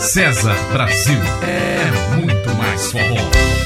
César Brasil é muito mais forró.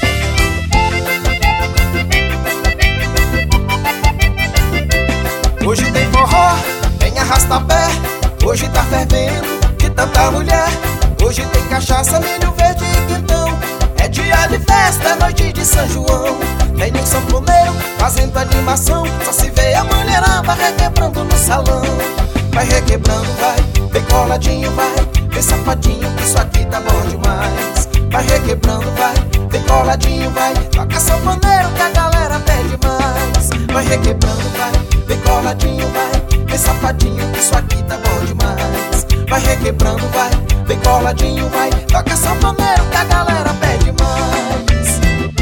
Hoje tem forró, tem arrasta-pé, hoje tá fervendo de tanta mulher. Hoje tem cachaça, milho verde e quentão, é dia de festa, é noite de São João. Tem um sanfoneiro fazendo animação, só se vê a mulherada requebrando no salão. Vai requebrando, vai, bem coladinho, vai, bem safadinho, que isso aqui tá bom demais. Vai requebrando, vai, bem coladinho, vai, toca sanfoneiro que a galera pede mais. Vai requebrando, vai, bem coladinho, vai, bem safadinho, que isso aqui tá bom demais. Vai requebrando, vai, bem coladinho, vai, toca sanfoneiro que a galera pede mais.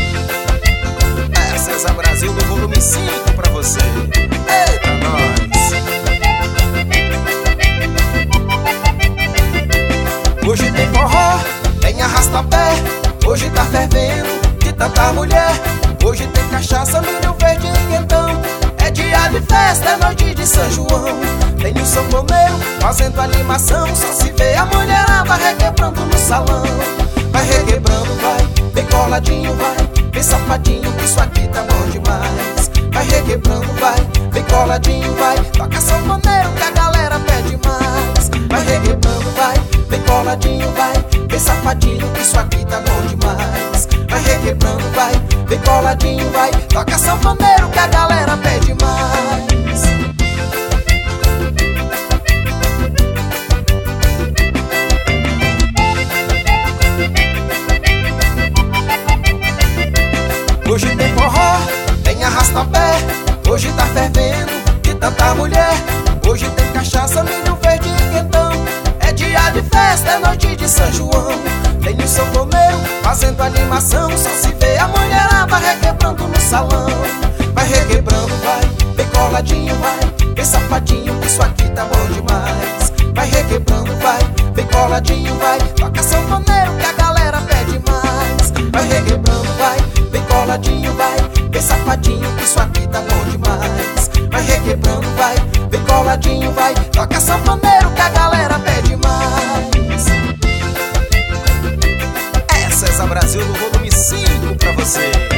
É César Brasil no volume 5 pra você. Eita, nós! Hoje tem forró, tem arrasta-pé, hoje tá fervendo de tanta mulher. Hoje tem cachaça, milho verde e quentão, é dia de festa, é noite de São João. Tem um sanfoneiro fazendo animação, só se vê a mulherada requebrando no salão. Vai requebrando, vai, bem coladinho, vai, bem safadinho, que isso aqui tá bom demais. Vai requebrando, vai, bem coladinho, vai, toca sanfoneiro que a galera pede mais. Vai requebrando, vai, bem coladinho, vai, bem safadinho, que isso aqui tá bom demais. Vai requebrando, vai, bem coladinho, vai, toca sanfoneiro que a galera pede mais. Hoje tem forró, tem arrasta-pé, hoje tá fervendo de tanta mulher. Hoje tem cachaça, milho verde e quentão, é dia de festa, é noite de São João. Tem um sanfoneiro fazendo animação, só se vê a mulherada requebrando no salão. Vai requebrando, vai, bem coladinho, vai, bem safadinho, que isso aqui tá bom demais. Vai requebrando, vai, bem coladinho, vai, toca sanfoneiro que a galera pede mais. Vai requebrando, vai, bem coladinho, vai, bem safadinho, que isso aqui tá bom demais. Vai requebrando, vai, bem coladinho, vai, toca sanfoneiro que a galera pede mais. É César Brasil no volume 5 pra você.